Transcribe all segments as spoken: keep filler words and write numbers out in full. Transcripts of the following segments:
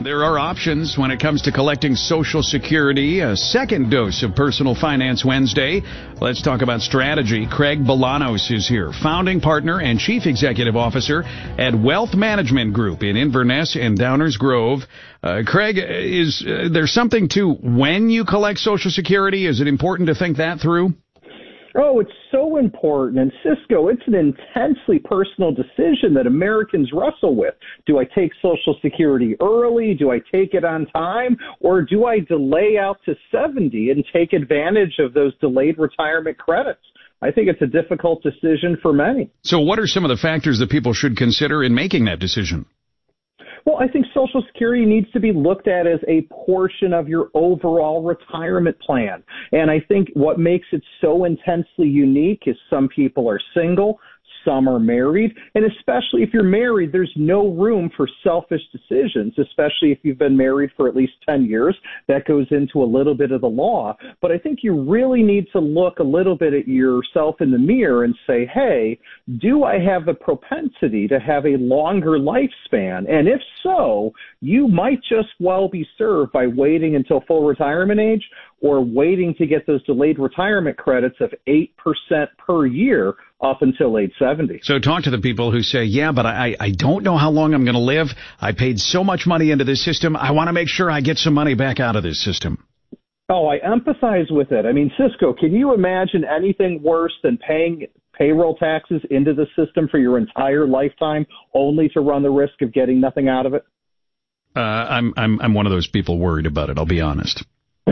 There are options when it comes to collecting Social Security. A second dose of Personal Finance Wednesday. Let's talk about strategy. Craig Bolanos is here, founding partner and chief executive officer at Wealth Management Group in Inverness and Downers Grove. Uh, Craig, is uh, there something to when you collect Social Security? Is it important to think that through? Oh, it's so important. And Cisco, it's an intensely personal decision that Americans wrestle with. Do I take Social Security early? Do I take it on time? Or do I delay out to seventy and take advantage of those delayed retirement credits? I think it's a difficult decision for many. So what are some of the factors that people should consider in making that decision? Well, I think Social Security needs to be looked at as a portion of your overall retirement plan. And I think what makes it so intensely unique is some people are single, some are married, and especially if you're married, there's no room for selfish decisions, especially if you've been married for at least ten years. That goes into a little bit of the law. But I think you really need to look a little bit at yourself in the mirror and say, hey, do I have the propensity to have a longer lifespan? And if so, you might just well be served by waiting until full retirement age or waiting to get those delayed retirement credits of eight percent per year up until age seventy. So talk to the people who say, yeah, but I, I don't know how long I'm going to live. I paid so much money into this system. I want to make sure I get some money back out of this system. Oh, I empathize with it. I mean, Cisco, can you imagine anything worse than paying payroll taxes into the system for your entire lifetime only to run the risk of getting nothing out of it? Uh, I'm, I'm, I'm one of those people worried about it, I'll be honest.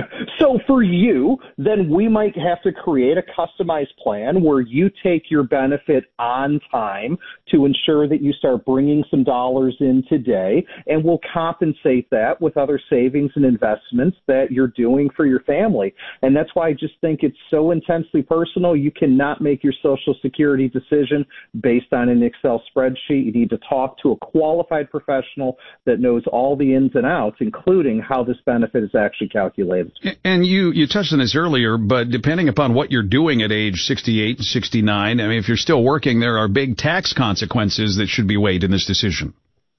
So for you, then we might have to create a customized plan where you take your benefit on time to ensure that you start bringing some dollars in today, and we'll compensate that with other savings and investments that you're doing for your family. And that's why I just think it's so intensely personal. You cannot make your Social Security decision based on an Excel spreadsheet. You need to talk to a qualified professional that knows all the ins and outs, including how this benefit is actually calculated. And you, you touched on this earlier, but depending upon what you're doing at age sixty-eight and sixty-nine, I mean, if you're still working, there are big tax consequences that should be weighed in this decision.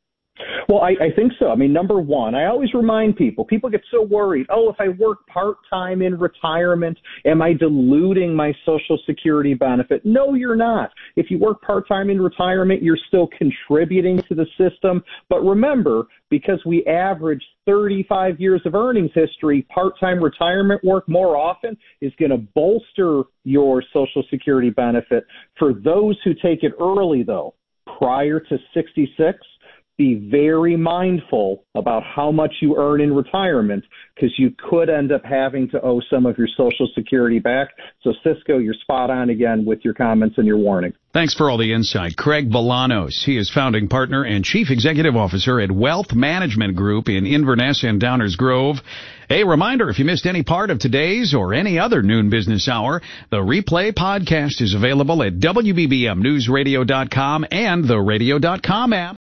Well, I, I think so. I mean, number one, I always remind people, people get so worried, oh, if I work part-time in retirement, am I diluting my Social Security benefit? No, you're not. If you work part-time in retirement, you're still contributing to the system. But remember, because we average thirty-five years of earnings history, part-time retirement work more often is going to bolster your Social Security benefit. For those who take it early, though, prior to sixty-six, be very mindful about how much you earn in retirement because you could end up having to owe some of your Social Security back. So, Cisco, you're spot on again with your comments and your warning. Thanks for all the insight. Craig Bolanos. He is founding partner and chief executive officer at Wealth Management Group in Inverness and Downers Grove. A reminder, if you missed any part of today's or any other Noon Business Hour, the replay podcast is available at W B B M news radio dot com and the radio dot com app.